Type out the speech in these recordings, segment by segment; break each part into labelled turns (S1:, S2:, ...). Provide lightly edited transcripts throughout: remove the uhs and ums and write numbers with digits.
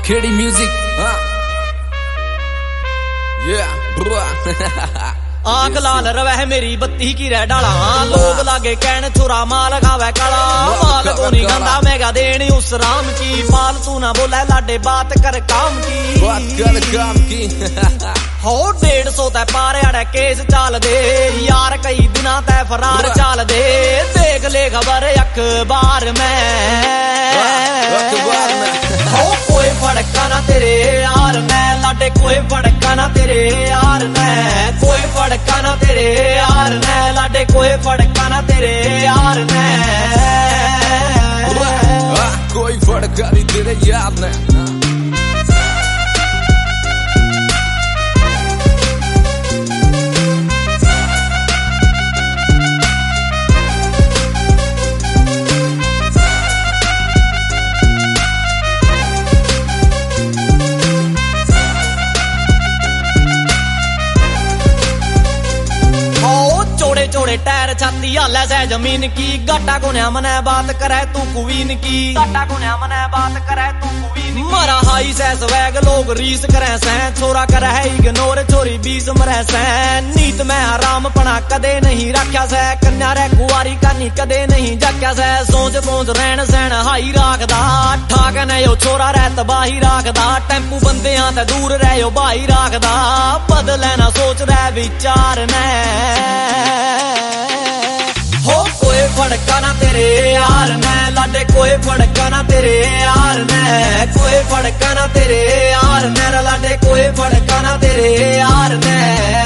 S1: Khedi music
S2: आंख लाल रवै मेरी बत्ती की रह डाला लोग लागे कहन छुरा माल खावे काला माल को नहीं गंदा मेगा देनी उस राम की माल तू ना बोले लाडे बात कर काम की हो 150 तय पारे अड़े केस चाल दे यार कई दिना तय फरार चाल दे देख ले खबर अखबार में हो कोई फड़का ना तेरे यार में लाडे कोई फड़का ना तेरे यार में कोई फड़का ना तेरे यार में लाडे कोई फड़का ना तेरे यार में
S1: कोई फड़का नहीं तेरे यार में
S2: चोड़े टायर छाती हाल है जमीन की गाटा को मने बात करे तू कुवीन की गाटा को मने बात करे तू कुवीन मारा हाई से स्वैग लोग रीस करे सै छोरा करे इग्नोर छोरी बीस मरे सै नीत में आराम पना कदे नहीं रखा सै कन्या रे कुआरी करनी कदे नहीं जक्या सै सोच पहुंच रहन सहन हाई राखदा ठाक ने यो छोरा रह तबाही राखदा टेंपू बंदे ते दूर रहो बाही राखदा बदले ना सोच रह विचार ने हो कोई फड़का ना तेरे यार में लाडे कोई फड़का ना तेरे यार में कोई फड़का ना तेरे यार में लाडे कोई फड़का ना तेरे यार में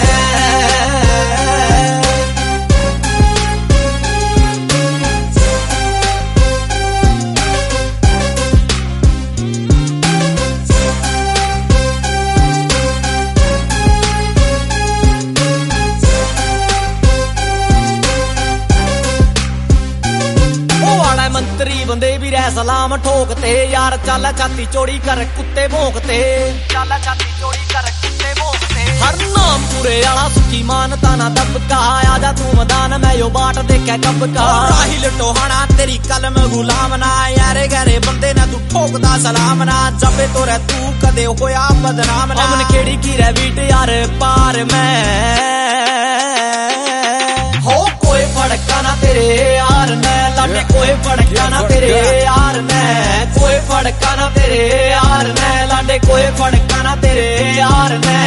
S2: मंत्री बंदे भी रह सलाम ठोकते यार चल छाती चोड़ी कर कुत्ते भोंकते चल छाती चोड़ी कर कुत्ते भोंकते हर नाम पूरे आला सुखी मानता ना दबका आजा तू मैदान में यो बाट देखे कब का राही लटोहाना तेरी कलम गुलाम ना यारे गहरे बंदे ना तू ठोकदा सलाम ना जबे तो रह तू कदे होया बदनाम ना अमन खेड़ी की रह बीट यार पार में हो कोई फड़का ना तेरे यार में लाडे कोई फड़का ना तेरे यार में कोई फड़का ना तेरे यार में लाडे कोई फड़का ना तेरे यार में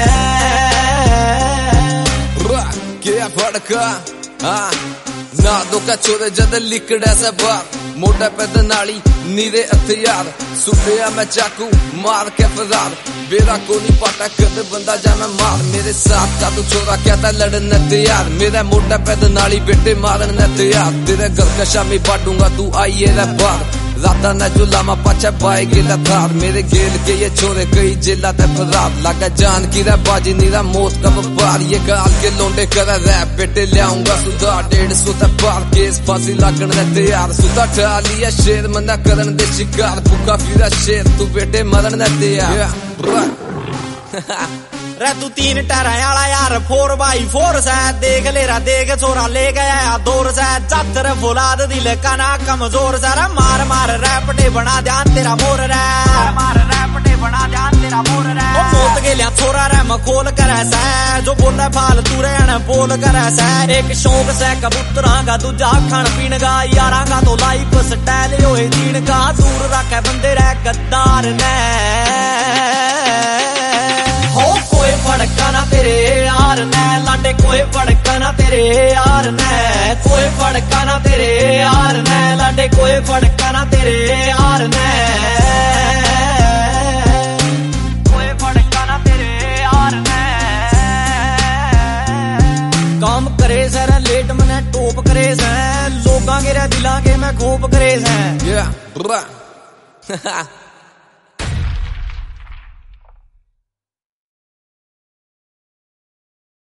S1: क्या फड़का ना दुका छोरे जद लिकड़ा से बाप मोटा पैद नाली नीरे हथियार सुबह मैं चाकू मार के फरार बेरा को नहीं पाटा कद बंदा जाना मार मेरे साथ का तू छोरा कहता लड़ने तैयार मेरा मोटा पैद नाली बेटे मारने तैयार तेरे घर का शामी बांटूंगा तू आइए रे बार राता न जुलामा पाछा पाए गेला थार मेरे गेल के ये छोरे कई जेला ते फरार लगा जान की रे बाजी नीरा मौत का व्यापार ये गाल के लोंडे कर रैप बेटे लाऊंगा सुधार 150 ते पार केस फांसी लगने तैयार सुधा ठा लिया शेर मना करन दे शिकार भूखा फिरा शेर तू बेटे मरने तैयार
S2: रे तू 3 टायर आला यार 4x4 से देख ले रा देख छोरा ले गया दूर से चातर फुलाद दिल का ना कमजोर से मार मार रैपटे बना ध्यान तेरा मोर रे मार रैपटे बना ध्यान तेरा मोर रे ओ मोत के लिया छोरा रे मखोल करे से जो बोले फालतू रहन बोल करे से एक शौक से कबूतरा का दूजा खान पीन का यारा का तो लाइफ स्टाइल होए जीण का दूर रखे बंदे रे गद्दार ने हो कोई फड़का ना तेरे यार में लाडे कोई फड़का ना तेरे यार में कोई फड़का ना तेरे यार में लाडे कोई फड़का ना तेरे यार में कोई फड़का ना तेरे यार में काम करे सर लेट मने टोप करे सर लोगा के दिला के मैं खोप करे सर